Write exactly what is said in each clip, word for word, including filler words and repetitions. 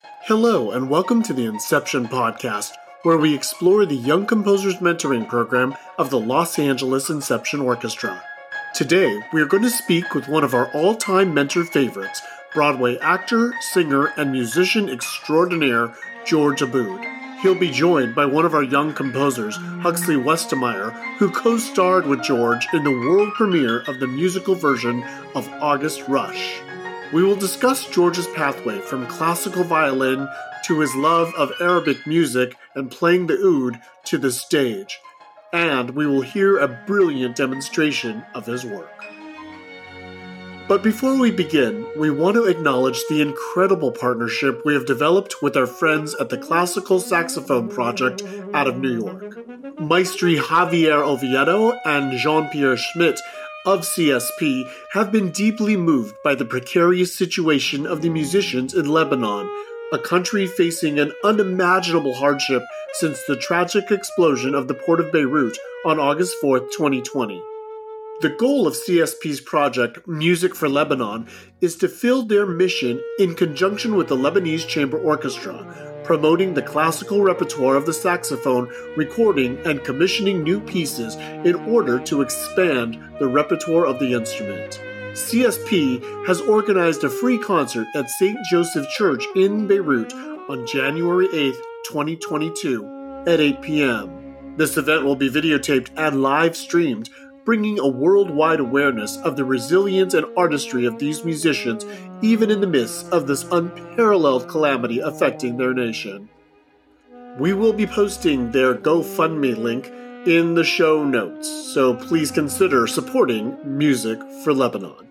Hello, and welcome to the Inception Podcast, where we explore the Young Composers Mentoring Program of the Los Angeles Inception Orchestra. Today, we are going to speak with one of our all-time mentor favorites, Broadway actor, singer, and musician extraordinaire, George Aboud. He'll be joined by one of our young composers, Huxley Westermeyer, who co-starred with George in the world premiere of the musical version of August Rush. We will discuss George's pathway from classical violin to his love of Arabic music and playing the oud to the stage, and we will hear a brilliant demonstration of his work. But before we begin, we want to acknowledge the incredible partnership we have developed with our friends at the Classical Saxophone Project out of New York. Maestri Javier Oviedo and Jean-Pierre Schmidt of C S P have been deeply moved by the precarious situation of the musicians in Lebanon, a country facing an unimaginable hardship since the tragic explosion of the port of Beirut on August fourth, twenty twenty. The goal of C S P's project, Music for Lebanon, is to fill their mission in conjunction with the Lebanese Chamber Orchestra, promoting the classical repertoire of the saxophone, recording and commissioning new pieces in order to expand the repertoire of the instrument. C S P has organized a free concert at Saint Joseph Church in Beirut on January eighth, twenty twenty-two at eight p.m. This event will be videotaped and live-streamed, bringing a worldwide awareness of the resilience and artistry of these musicians, even in the midst of this unparalleled calamity affecting their nation. We will be posting their GoFundMe link in the show notes, so please consider supporting Music for Lebanon.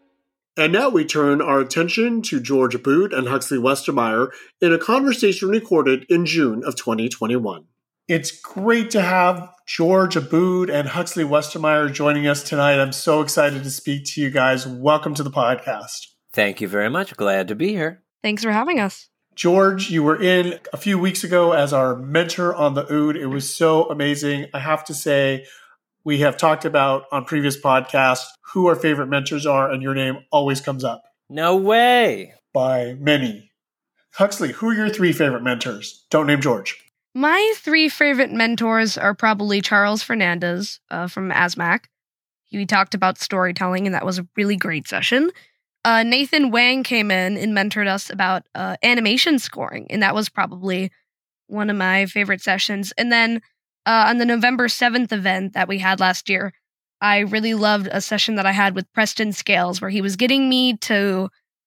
And now we turn our attention to George Aboud and Huxley Westermeyer in a conversation recorded in June of twenty twenty-one. It's great to have George Aboud and Huxley Westermeyer joining us tonight. I'm so excited to speak to you guys. Welcome to the podcast. Thank you very much. Glad to be here. Thanks for having us. George, you were in a few weeks ago as our mentor on the oud. It was so amazing. I have to say, we have talked about on previous podcasts who our favorite mentors are, and your name always comes up. No way. By many. Huxley, who are your three favorite mentors? Don't name George. My three favorite mentors are probably Charles Fernandez uh, from ASMAC. He talked about storytelling, and that was a really great session. Uh, Nathan Wang came in and mentored us about uh, animation scoring, and that was probably one of my favorite sessions. And then uh, on the November seventh event that we had last year, I really loved a session that I had with Preston Scales, where he was getting me to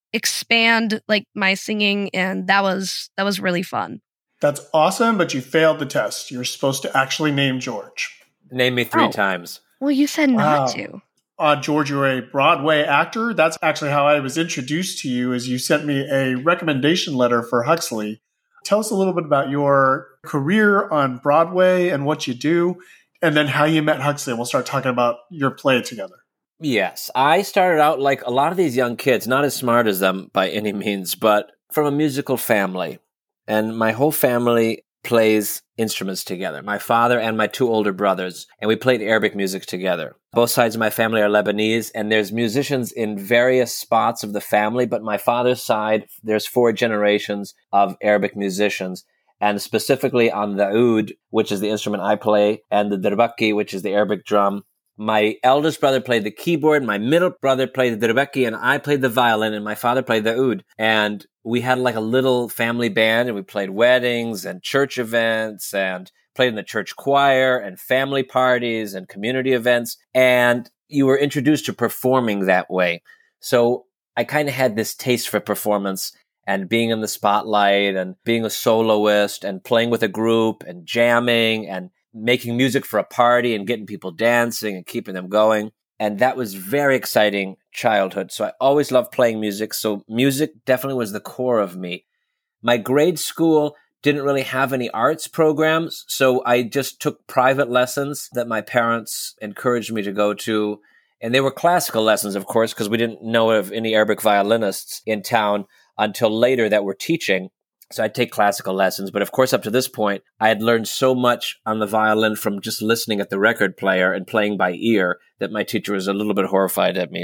expand like my singing, and that was that was really fun. That's awesome, but you failed the test. You're supposed to actually name George. Name me three oh. times. Well, you said Wow. not to. Uh, George, you're a Broadway actor. That's actually how I was introduced to you, is you sent me a recommendation letter for Huxley. Tell us a little bit about your career on Broadway and what you do, and then how you met Huxley. And we'll start talking about your play together. Yes, I started out like a lot of these young kids, not as smart as them by any means, but from a musical family. And my whole family plays instruments together, my father and my two older brothers, and we played Arabic music together. Both sides of my family are Lebanese, and there's musicians in various spots of the family, but my father's side, there's four generations of Arabic musicians, and specifically on the oud, which is the instrument I play, and the derbaki, which is the Arabic drum. My eldest brother played the keyboard, my middle brother played the derbaki, and I played the violin, and my father played the oud. And we had like a little family band, and we played weddings and church events and played in the church choir and family parties and community events. And you were introduced to performing that way. So I kind of had this taste for performance and being in the spotlight and being a soloist and playing with a group and jamming and making music for a party and getting people dancing and keeping them going. And that was very exciting childhood. So I always loved playing music. So music definitely was the core of me. My grade school didn't really have any arts programs. So I just took private lessons that my parents encouraged me to go to. And they were classical lessons, of course, because we didn't know of any Arabic violinists in town until later that were teaching. So I'd take classical lessons. But of course, up to this point, I had learned so much on the violin from just listening at the record player and playing by ear that my teacher was a little bit horrified at me.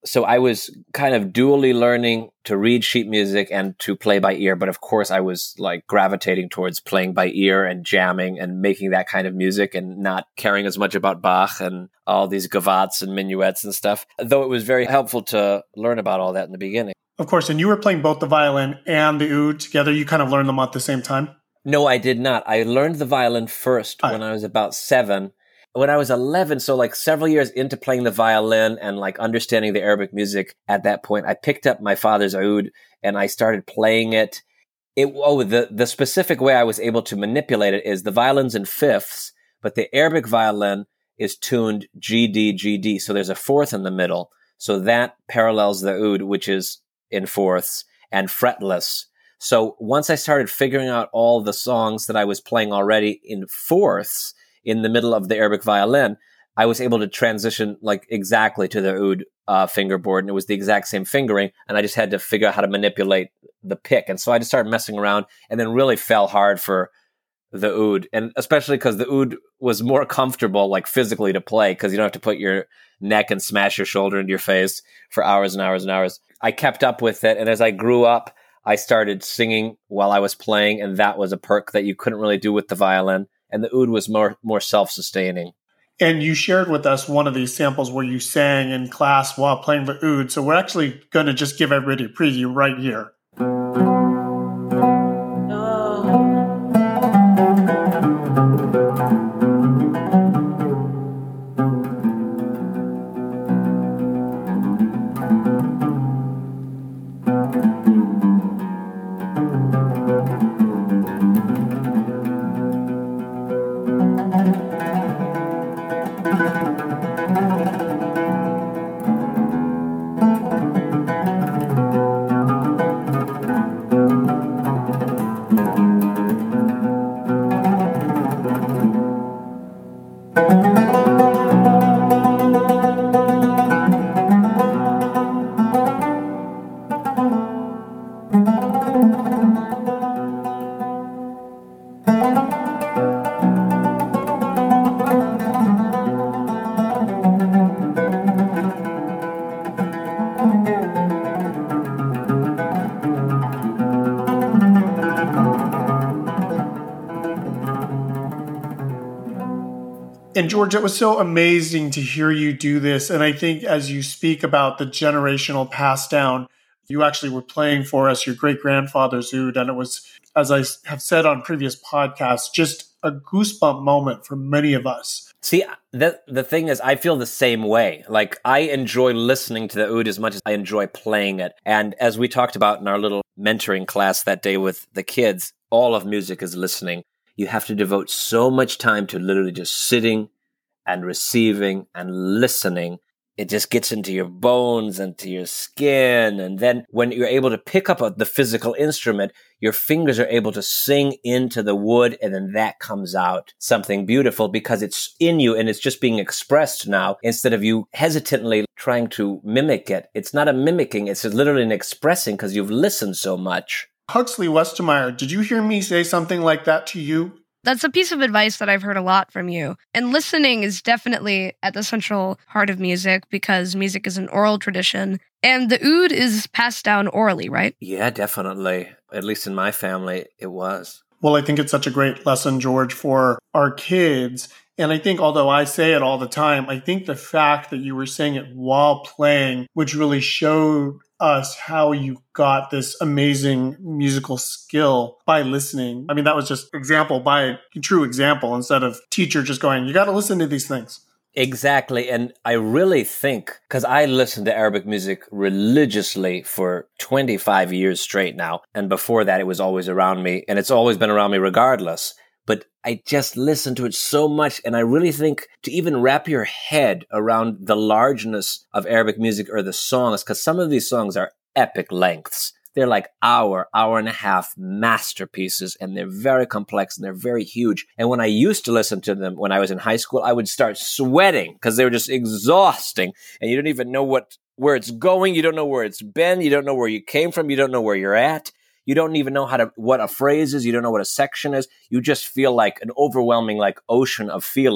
So I was kind of dually learning to read sheet music and to play by ear. But of course, I was like gravitating towards playing by ear and jamming and making that kind of music and not caring as much about Bach and all these gavottes and minuets and stuff. Though it was very helpful to learn about all that in the beginning. Of course, and you were playing both the violin and the oud together. You kind of learned them at the same time? No, I did not. I learned the violin first oh. when I was about seven. When I was eleven, so like several years into playing the violin and like understanding the Arabic music at that point, I picked up my father's oud and I started playing it. It oh, the, the specific way I was able to manipulate it is the violin's in fifths, but the Arabic violin is tuned G D, G D. So there's a fourth in the middle. So that parallels the oud, which is in fourths and fretless. So once I started figuring out all the songs that I was playing already in fourths, in the middle of the Arabic violin, I was able to transition like exactly to the oud uh, fingerboard, and it was the exact same fingering, and I just had to figure out how to manipulate the pick. And so I just started messing around and then really fell hard for the oud, and especially because the oud was more comfortable like physically to play because you don't have to put your neck and smash your shoulder into your face for hours and hours and hours. I kept up with it, and as I grew up, I started singing while I was playing, and that was a perk that you couldn't really do with the violin. And the oud was more more self-sustaining. And you shared with us one of these samples where you sang in class while playing the oud. So we're actually going to just give everybody a preview right here. And George, it was so amazing to hear you do this. And I think as you speak about the generational pass down, you actually were playing for us your great-grandfather's oud. And it was, as I have said on previous podcasts, just a goosebump moment for many of us. See, the, the thing is, I feel the same way. Like, I enjoy listening to the oud as much as I enjoy playing it. And as we talked about in our little mentoring class that day with the kids, all of music is listening. You have to devote so much time to literally just sitting and receiving and listening. It just gets into your bones and to your skin. And then when you're able to pick up a, the physical instrument, your fingers are able to sing into the wood, and then that comes out something beautiful because it's in you and it's just being expressed now instead of you hesitantly trying to mimic it. It's not a mimicking, it's literally an expressing because you've listened so much. Huxley Westermeyer, did you hear me say something like that to you? That's a piece of advice that I've heard a lot from you. And listening is definitely at the central heart of music because music is an oral tradition. And the oud is passed down orally, right? Yeah, definitely. At least in my family, it was. Well, I think it's such a great lesson, George, for our kids. And I think, although I say it all the time, I think the fact that you were saying it while playing, which really showed us how you got this amazing musical skill by listening. I mean, that was just example by a true example instead of teacher just going, you got to listen to these things. Exactly. And I really think, because I listened to Arabic music religiously for twenty-five years straight now. And before that, it was always around me. And it's always been around me regardless. But I just listened to it so much. And I really think to even wrap your head around the largeness of Arabic music or the songs, because some of these songs are epic lengths. They're like hour, hour and a half masterpieces, and they're very complex and they're very huge. And when I used to listen to them when I was in high school, I would start sweating because they were just exhausting. And you don't even know what where it's going. You don't know where it's been. You don't know where you came from. You don't know where you're at. You don't even know how to what a phrase is. You don't know what a section is. You just feel like an overwhelming like ocean of feeling.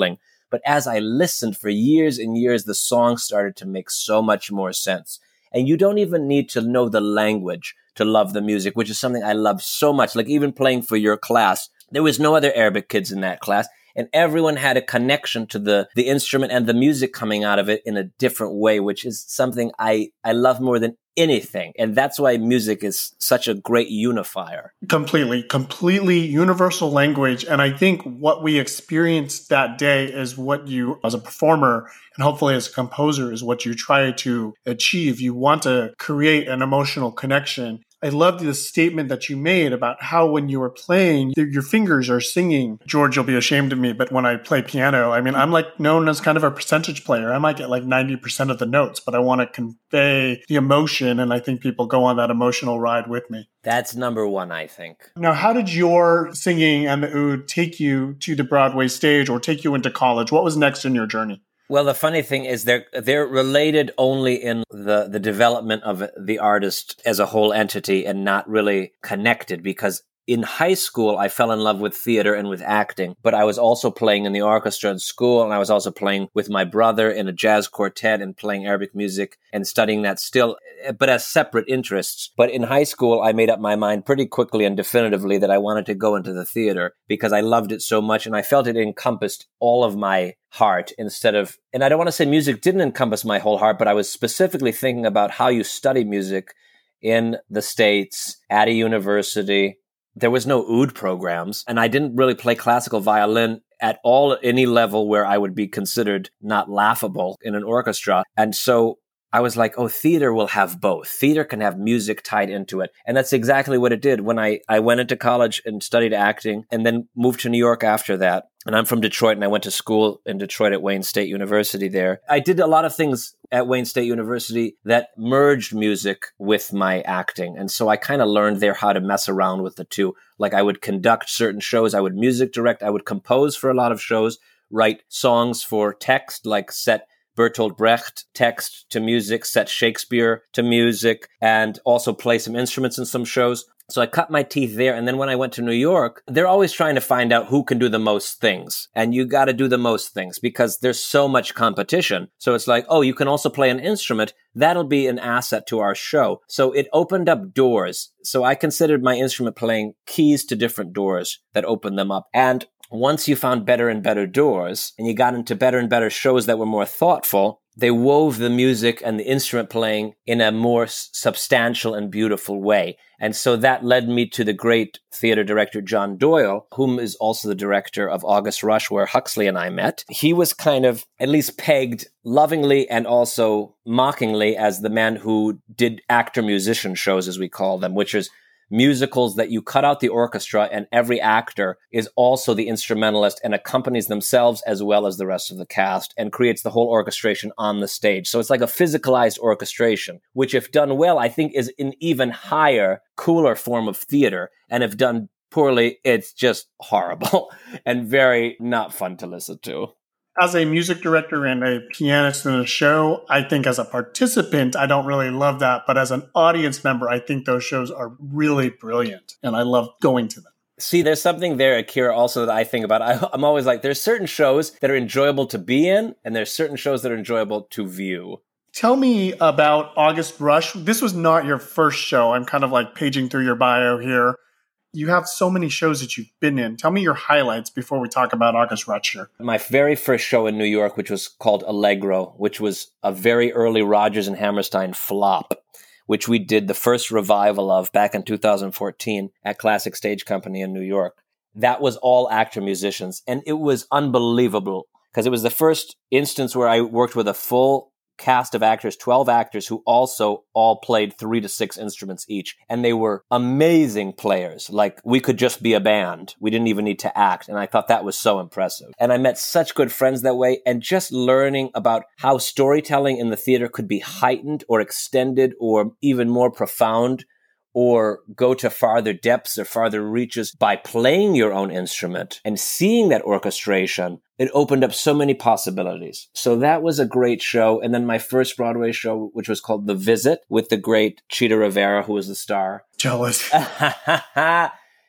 But as I listened for years and years, the songs started to make so much more sense. And you don't even need to know the language to love the music, which is something I love so much. Like even playing for your class, there was no other Arabic kids in that class. And everyone had a connection to the, the instrument and the music coming out of it in a different way, which is something I, I love more than anything. And that's why music is such a great unifier. Completely, completely universal language. And I think what we experienced that day is what you, as a performer and hopefully as a composer, is what you try to achieve. You want to create an emotional connection. I loved the statement that you made about how when you were playing, your fingers are singing. George, you'll be ashamed of me, but when I play piano, I mean, I'm like known as kind of a percentage player. I might get like ninety percent of the notes, but I want to convey the emotion. And I think people go on that emotional ride with me. That's number one, I think. Now, how did your singing and the oud take you to the Broadway stage or take you into college? What was next in your journey? Well, the funny thing is they're they're related only in the, the development of the artist as a whole entity and not really connected, because in high school, I fell in love with theater and with acting, but I was also playing in the orchestra in school, and I was also playing with my brother in a jazz quartet and playing Arabic music and studying that still, but as separate interests. But in high school, I made up my mind pretty quickly and definitively that I wanted to go into the theater because I loved it so much, and I felt it encompassed all of my heart instead of, and I don't want to say music didn't encompass my whole heart, but I was specifically thinking about how you study music in the States at a university. There was no oud programs, and I didn't really play classical violin at all at any level where I would be considered not laughable in an orchestra. And so I was like, oh, theater will have both. Theater can have music tied into it. And that's exactly what it did when I, I went into college and studied acting and then moved to New York after that. And I'm from Detroit, and I went to school in Detroit at Wayne State University there. I did a lot of things at Wayne State University that merged music with my acting. And so I kind of learned there how to mess around with the two. Like I would conduct certain shows, I would music direct, I would compose for a lot of shows, write songs for text, like set Bertolt Brecht text to music, set Shakespeare to music, and also play some instruments in some shows. So I cut my teeth there. And then when I went to New York, they're always trying to find out who can do the most things. And you got to do the most things because there's so much competition. So it's like, oh, you can also play an instrument. That'll be an asset to our show. So it opened up doors. So I considered my instrument playing keys to different doors that opened them up. And once you found better and better doors and you got into better and better shows that were more thoughtful, they wove the music and the instrument playing in a more s- substantial and beautiful way. And so that led me to the great theater director, John Doyle, whom is also the director of August Rush, where Huxley and I met. He was kind of at least pegged lovingly and also mockingly as the man who did actor-musician shows, as we call them, which is musicals that you cut out the orchestra and every actor is also the instrumentalist and accompanies themselves as well as the rest of the cast and creates the whole orchestration on the stage. So it's like a physicalized orchestration, which if done well, I think is an even higher, cooler form of theater. And if done poorly, it's just horrible and very not fun to listen to. As a music director and a pianist in a show, I think as a participant, I don't really love that. But as an audience member, I think those shows are really brilliant. And I love going to them. See, there's something there, Akira, also that I think about. I, I'm always like, there's certain shows that are enjoyable to be in, and there's certain shows that are enjoyable to view. Tell me about August Rush. This was not your first show. I'm kind of like paging through your bio here. You have so many shows that you've been in. Tell me your highlights before we talk about August Rush here. My very first show in New York, which was called Allegro, which was a very early Rodgers and Hammerstein flop, which we did the first revival of back in two thousand fourteen at Classic Stage Company in New York. That was all actor musicians, and it was unbelievable because it was the first instance where I worked with a full cast of actors, twelve actors who also all played three to six instruments each. And they were amazing players. Like we could just be a band. We didn't even need to act. And I thought that was so impressive. And I met such good friends that way. And just learning about how storytelling in the theater could be heightened or extended or even more profound or go to farther depths or farther reaches by playing your own instrument and seeing that orchestration, it opened up so many possibilities. So that was a great show. And then my first Broadway show, which was called The Visit with the great Chita Rivera, who was the star. Jealous.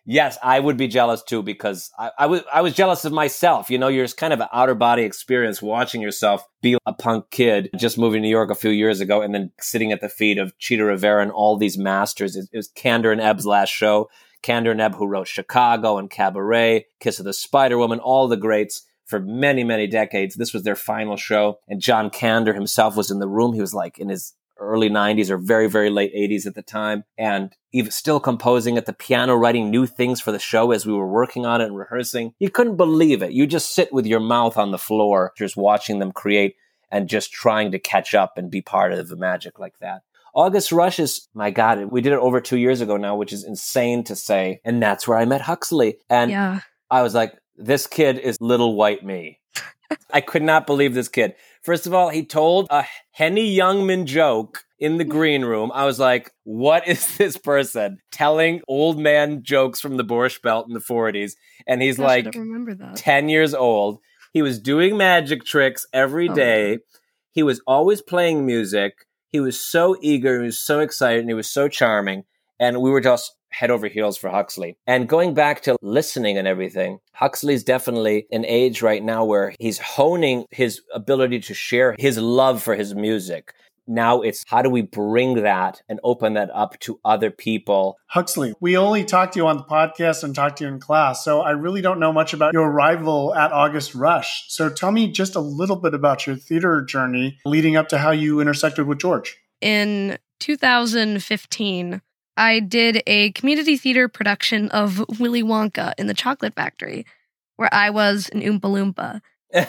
Yes, I would be jealous too, because I, I was I was jealous of myself. You know, you're just kind of an outer body experience watching yourself be a punk kid just moving to New York a few years ago and then sitting at the feet of Chita Rivera and all these masters. It, it was Kander and Ebb's last show. Kander and Ebb, who wrote Chicago and Cabaret, Kiss of the Spider Woman, all the greats for many, many decades. This was their final show. And John Kander himself was in the room. He was like in his early nineties or very, very late eighties at the time. And he was still composing at the piano, writing new things for the show as we were working on it and rehearsing. You couldn't believe it. You just sit with your mouth on the floor, just watching them create and just trying to catch up and be part of the magic like that. August Rush is, my God, we did it over two years ago now, which is insane to say. And that's where I met Huxley. And yeah. I was like, this kid is little white me. I could not believe this kid. First of all, he told a Henny Youngman joke in the green room. I was like, what is this person telling old man jokes from the Borscht Belt in the forties? And he's Gosh, I like don't remember that. ten years old. He was doing magic tricks every day. Oh. He was always playing music. He was so eager. He was so excited. And he was so charming. And we were just head over heels for Huxley. And going back to listening and everything, Huxley's definitely an age right now where he's honing his ability to share his love for his music. Now it's how do we bring that and open that up to other people? Huxley, we only talked to you on the podcast and talked to you in class, so I really don't know much about your arrival at August Rush. So tell me just a little bit about your theater journey leading up to how you intersected with George. In two thousand fifteen, I did a community theater production of Willy Wonka in the Chocolate Factory, where I was an Oompa Loompa.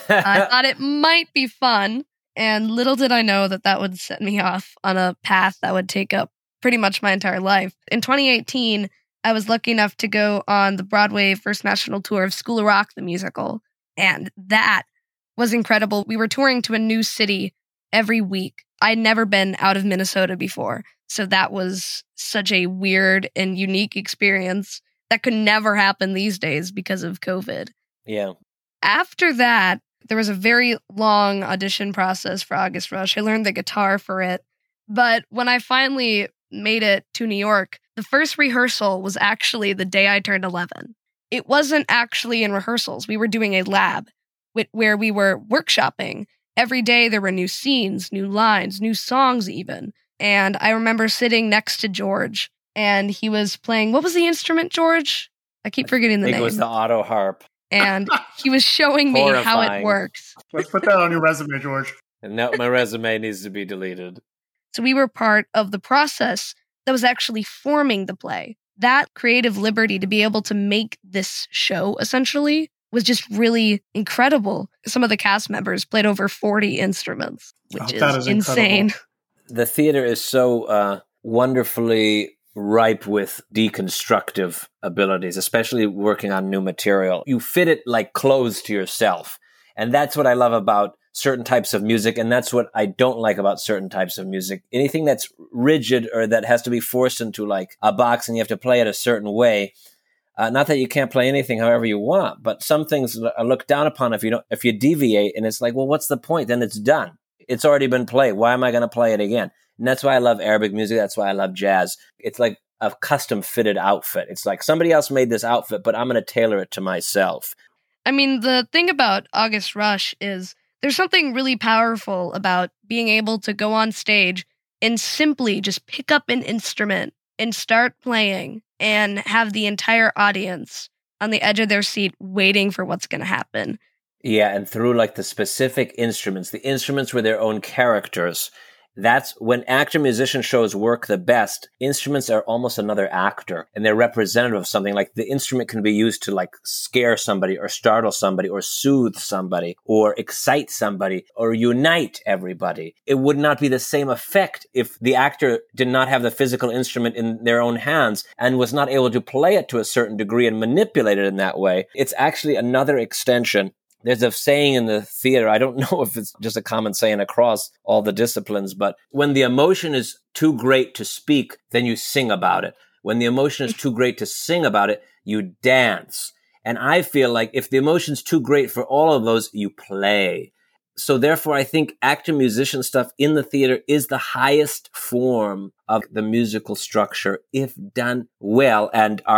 I thought it might be fun, and little did I know that that would set me off on a path that would take up pretty much my entire life. In twenty eighteen, I was lucky enough to go on the Broadway First National Tour of School of Rock, the musical, and that was incredible. We were touring to a new city every week. I'd never been out of Minnesota before. So that was such a weird and unique experience that could never happen these days because of COVID. Yeah. After that, there was a very long audition process for August Rush. I learned the guitar for it. But when I finally made it to New York, the first rehearsal was actually the day I turned eleven. It wasn't actually in rehearsals. We were doing a lab where we were workshopping. Every day there were new scenes, new lines, new songs even. And I remember sitting next to George, and he was playing, what was the instrument, George? I keep forgetting the I think name. It was the auto harp. And he was showing me how it works. Let's put that on your resume, George. And now my resume needs to be deleted. So we were part of the process that was actually forming the play. That creative liberty to be able to make this show, essentially, was just really incredible. Some of the cast members played over forty instruments, which oh, is, is insane. Incredible. The theater is so uh, wonderfully ripe with deconstructive abilities, especially working on new material. You fit it like clothes to yourself. And that's what I love about certain types of music. And that's what I don't like about certain types of music. Anything that's rigid or that has to be forced into like a box and you have to play it a certain way. Uh, not that you can't play anything however you want, but some things are looked down upon if you don't, if you deviate, and it's like, well, what's the point? Then it's done. It's already been played. Why am I going to play it again? And that's why I love Arabic music. That's why I love jazz. It's like a custom fitted outfit. It's like somebody else made this outfit, but I'm going to tailor it to myself. I mean, the thing about August Rush is there's something really powerful about being able to go on stage and simply just pick up an instrument and start playing and have the entire audience on the edge of their seat waiting for what's going to happen. Yeah, and through like the specific instruments, the instruments were their own characters. That's when actor-musician shows work the best. Instruments are almost another actor, and they're representative of something. Like the instrument can be used to like scare somebody or startle somebody or soothe somebody or excite somebody or unite everybody. It would not be the same effect if the actor did not have the physical instrument in their own hands and was not able to play it to a certain degree and manipulate it in that way. It's actually another extension. There's a saying in the theater, I don't know if it's just a common saying across all the disciplines, but when the emotion is too great to speak, then you sing about it. When the emotion is too great to sing about it, you dance. And I feel like if the emotion's too great for all of those, you play. So therefore, I think actor-musician stuff in the theater is the highest form of the musical structure if done well. And our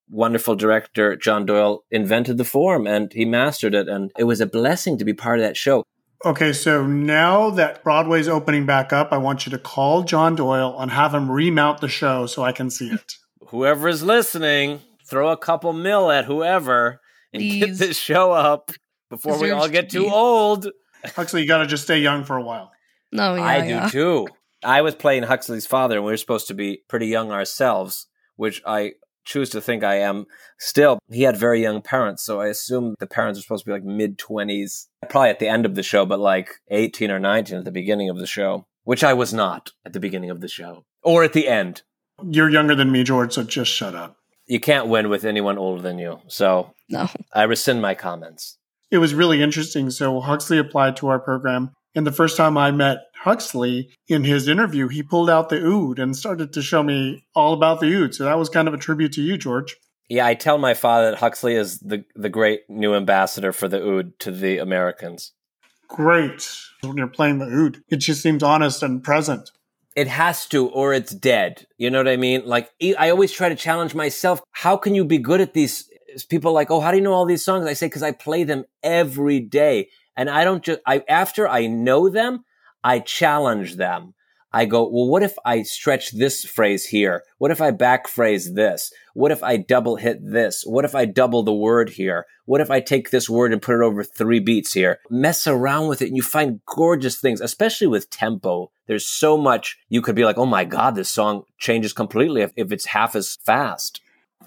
wonderful director, John Doyle, invented the form and he mastered it. And it was a blessing to be part of that show. Okay, so now that Broadway's opening back up, I want you to call John Doyle and have him remount the show so I can see it. Whoever is listening, throw a couple mil at whoever and Please. Get this show up before Deserves we all get to too old. Huxley, you got to just stay young for a while. No, yeah, I yeah. do too. I was playing Huxley's father, and we were supposed to be pretty young ourselves, which I choose to think I am still. He had very young parents, so I assume the parents are supposed to be like mid-twenties, probably at the end of the show, but like eighteen or nineteen at the beginning of the show, which I was not at the beginning of the show, or at the end. You're younger than me, George, so just shut up. You can't win with anyone older than you, so no. I rescind my comments. It was really interesting. So Huxley applied to our program, and the first time I met Huxley, in his interview, he pulled out the oud and started to show me all about the oud. So that was kind of a tribute to you, George. Yeah, I tell my father that Huxley is the, the great new ambassador for the oud to the Americans. Great. When you're playing the oud, it just seems honest and present. It has to, or it's dead. You know what I mean? Like, I always try to challenge myself. How can you be good at these? People are like, oh, how do you know all these songs? I say, because I play them every day. And I don't just, I after I know them, I challenge them. I go, well, what if I stretch this phrase here? What if I back phrase this? What if I double hit this? What if I double the word here? What if I take this word and put it over three beats here? Mess around with it and you find gorgeous things, especially with tempo. There's so much you could be like, oh my God, this song changes completely if, if it's half as fast.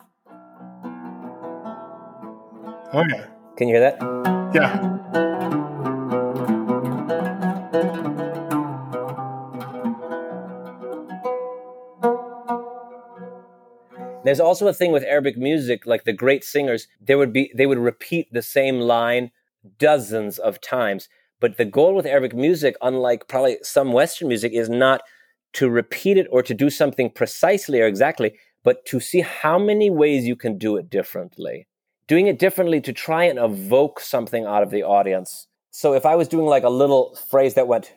Oh, yeah. Can you hear that? Yeah. There's also a thing with Arabic music, like the great singers, there would be they would repeat the same line dozens of times. But the goal with Arabic music, unlike probably some Western music, is not to repeat it or to do something precisely or exactly, but to see how many ways you can do it differently. Doing it differently to try and evoke something out of the audience. So if I was doing like a little phrase that went...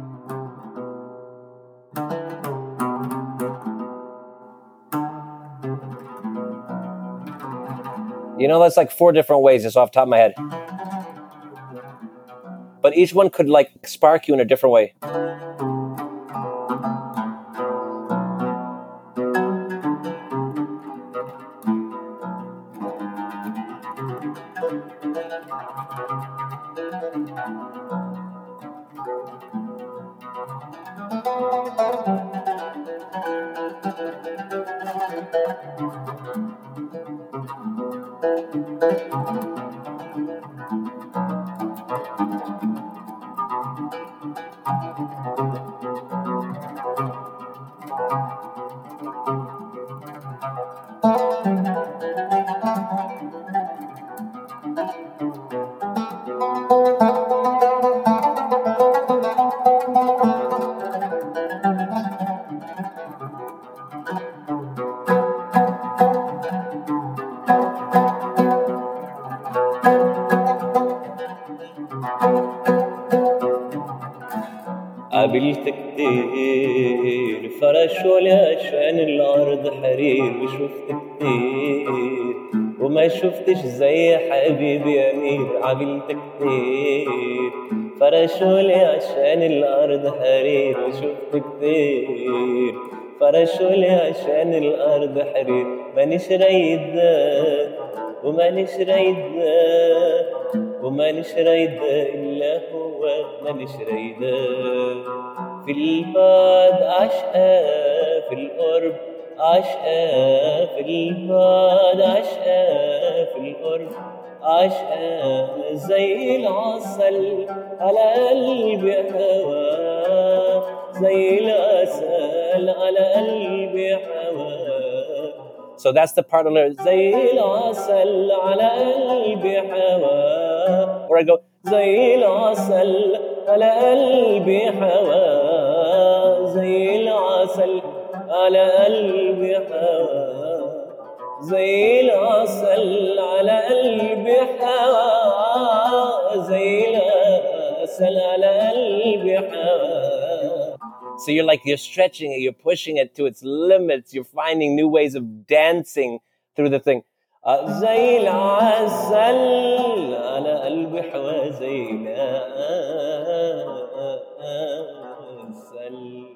You know, that's like four different ways, just off the top of my head. But each one could like spark you in a different way. قابلت كتير فرشوا لي عشان الأرض حرير وشفت كتير وما شفتش زي حبيبي أمير. قابلت كتير فرشوا لي عشان الأرض حرير وشفت كتير فرشوا لي عشان الأرض حرير. مانيش رايد ده ومانيش رايد ده ومانيش رايد إلا هو مانيش رايد في البعد عشقة في القرب عشقة في البعد عشقة في القرب عشقة زي العسل على قلبي هوا زي العسل على قلبي هوا. So that's the part of the زي العسل على قلبي هوا. Or I go زي العسل على قلبي هوا زي العسل على قلبي هوا زي العسل على قلبي هوا زي العسل على قلبي هوا. So you're like, you're stretching it, you're pushing it to its limits, you're finding new ways of dancing through the thing. Uh, زي العسل على قلبي حوا زي العسل.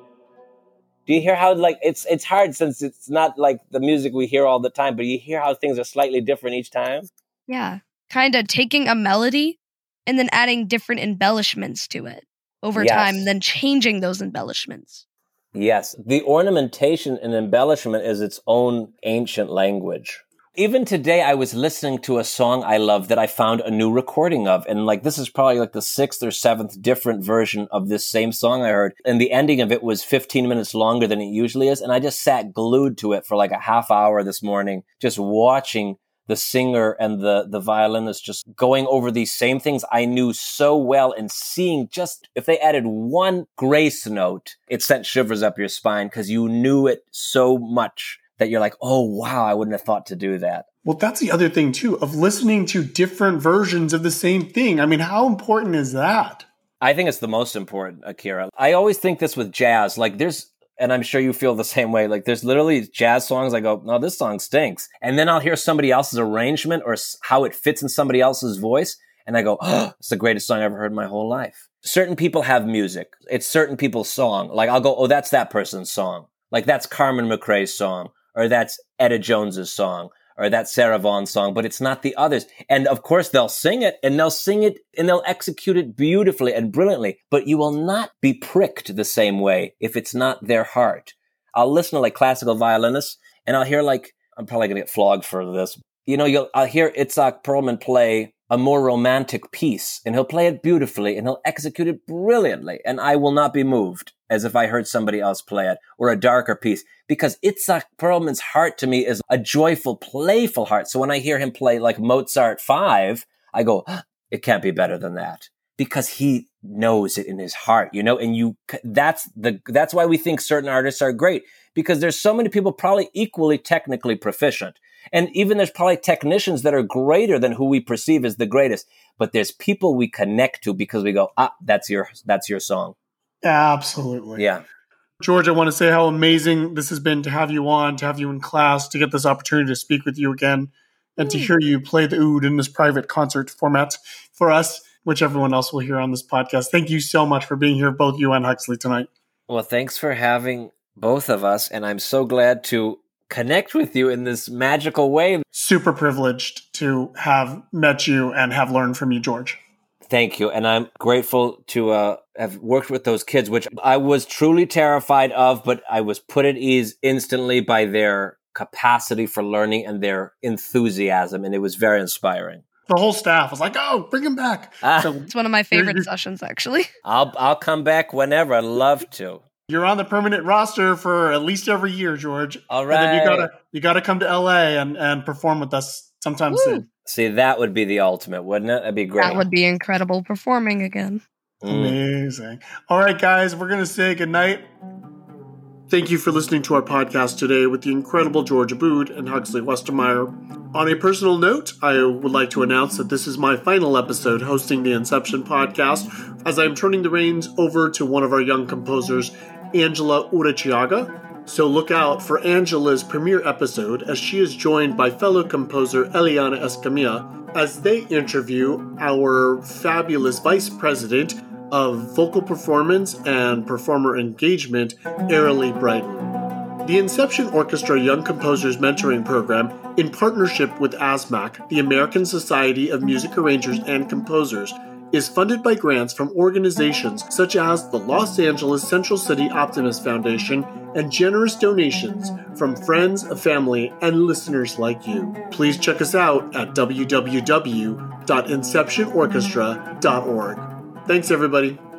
Do you hear how, like, it's it's hard since it's not like the music we hear all the time, but you hear how things are slightly different each time? Yeah. Kind of taking a melody and then adding different embellishments to it over Yes. time, then changing those embellishments. Yes. The ornamentation and embellishment is its own ancient language. Even today, I was listening to a song I love that I found a new recording of. And like, this is probably like the sixth or seventh different version of this same song I heard. And the ending of it was fifteen minutes longer than it usually is. And I just sat glued to it for like a half hour this morning, just watching the singer and the, the violinist just going over these same things I knew so well, and seeing just if they added one grace note, it sent shivers up your spine because you knew it so much that you're like, oh, wow, I wouldn't have thought to do that. Well, that's the other thing, too, of listening to different versions of the same thing. I mean, how important is that? I think it's the most important, Akira. I always think this with jazz. Like, there's, and I'm sure you feel the same way, like, there's literally jazz songs I go, no, this song stinks. And then I'll hear somebody else's arrangement or how it fits in somebody else's voice, and I go, oh, it's the greatest song I've ever heard in my whole life. Certain people have music. It's certain people's song. Like, I'll go, oh, that's that person's song. Like, that's Carmen McRae's song. Or that's Etta Jones's song, or that's Sarah Vaughan's song, but it's not the others. And of course, they'll sing it, and they'll sing it, and they'll execute it beautifully and brilliantly, but you will not be pricked the same way if it's not their heart. I'll listen to like classical violinists, and I'll hear like, I'm probably going to get flogged for this. You know, you'll, I'll hear Itzhak Perlman play a more romantic piece, and he'll play it beautifully, and he'll execute it brilliantly, and I will not be moved as if I heard somebody else play it, or a darker piece, because Itzhak Perlman's heart to me is a joyful, playful heart. So when I hear him play like Mozart five, I go, oh, it can't be better than that, because he knows it in his heart, you know, and you, that's the, that's why we think certain artists are great, because there's so many people probably equally technically proficient. And even there's probably technicians that are greater than who we perceive as the greatest, but there's people we connect to because we go, ah, that's your, that's your song. Absolutely. Yeah. George, I want to say how amazing this has been to have you on, to have you in class, to get this opportunity to speak with you again, and mm. to hear you play the oud in this private concert format for us, which everyone else will hear on this podcast. Thank you so much for being here, both you and Huxley, tonight. Well, thanks for having both of us, and I'm so glad to connect with you in this magical way. Super privileged to have met you and have learned from you, George. Thank you. And I'm grateful to uh, have worked with those kids, which I was truly terrified of, but I was put at ease instantly by their capacity for learning and their enthusiasm. And it was very inspiring. The whole staff was like, oh, bring him back. Ah, so It's one of my favorite sessions, actually. I'll I'll come back whenever. I'd love to. You're on the permanent roster for at least every year, George. All right. And then you gotta you gotta come to L A and, and perform with us sometime Woo. soon. See, that would be the ultimate, wouldn't it? That'd be great. That would be incredible performing again. Mm. Amazing. All right, guys, we're going to say goodnight. Thank you for listening to our podcast today with the incredible George Aboud and Huxley Westermeyer. On a personal note, I would like to announce that this is my final episode hosting the Inception podcast, as I am turning the reins over to one of our young composers, Angela Ureciaga. So look out for Angela's premiere episode, as she is joined by fellow composer Eliana Escamilla as they interview our fabulous vice president of vocal performance and performer engagement, Arilee Brighton. The Inception Orchestra Young Composers Mentoring Program, in partnership with ASMAC, the American Society of Music Arrangers and Composers, is funded by grants from organizations such as the Los Angeles Central City Optimist Foundation and generous donations from friends, family, and listeners like you. Please check us out at w w w dot inception orchestra dot org. Thanks, everybody.